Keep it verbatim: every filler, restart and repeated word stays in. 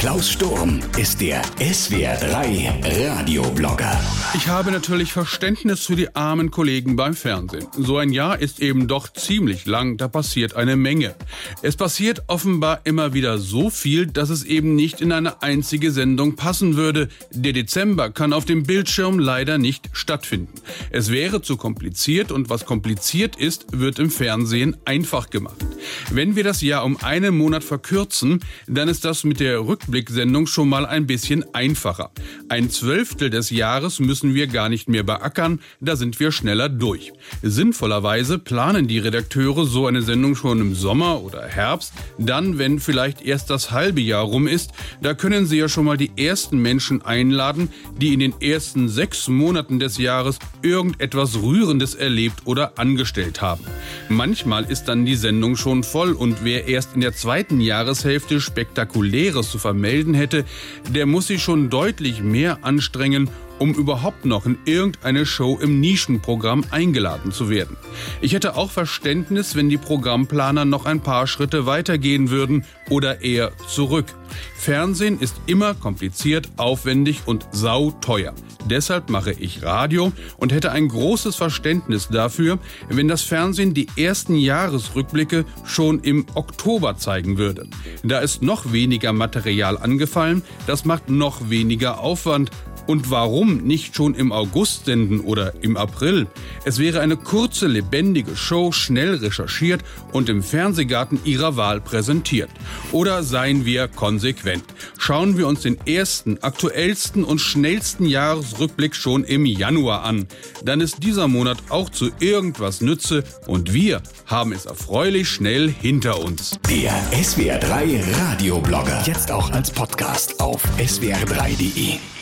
Klaus Sturm ist der S W R drei Radioblogger. Ich habe natürlich Verständnis für die armen Kollegen beim Fernsehen. So ein Jahr ist eben doch ziemlich lang, da passiert eine Menge. Es passiert offenbar immer wieder so viel, dass es eben nicht in eine einzige Sendung passen würde. Der Dezember kann auf dem Bildschirm leider nicht stattfinden. Es wäre zu kompliziert und was kompliziert ist, wird im Fernsehen einfach gemacht. Wenn wir das Jahr um einen Monat verkürzen, dann ist das mit der Rückblicksendung schon mal ein bisschen einfacher. Ein Zwölftel des Jahres müssen wir gar nicht mehr beackern, da sind wir schneller durch. Sinnvollerweise planen die Redakteure so eine Sendung schon im Sommer oder Herbst, dann, wenn vielleicht erst das halbe Jahr rum ist, da können sie ja schon mal die ersten Menschen einladen, die in den ersten sechs Monaten des Jahres irgendetwas Rührendes erlebt oder angestellt haben. Manchmal ist dann die Sendung schon voll und wer erst in der zweiten Jahreshälfte Spektakuläres zu vermelden hätte, der muss sich schon deutlich mehr anstrengen, um überhaupt noch in irgendeine Show im Nischenprogramm eingeladen zu werden. Ich hätte auch Verständnis, wenn die Programmplaner noch ein paar Schritte weitergehen würden oder eher zurück. Fernsehen ist immer kompliziert, aufwendig und sauteuer. Deshalb mache ich Radio und hätte ein großes Verständnis dafür, wenn das Fernsehen die ersten Jahresrückblicke schon im Oktober zeigen würde. Da ist noch weniger Material angefallen, das macht noch weniger Aufwand. Und warum nicht schon im August senden oder im April? Es wäre eine kurze, lebendige Show, schnell recherchiert und im Fernsehgarten Ihrer Wahl präsentiert. Oder seien wir konsequent. Schauen wir uns den ersten, aktuellsten und schnellsten Jahresrückblick schon im Januar an. Dann ist dieser Monat auch zu irgendwas nütze und wir haben es erfreulich schnell hinter uns. Der S W R drei Radioblogger. Jetzt auch als Podcast auf S W R drei punkt de.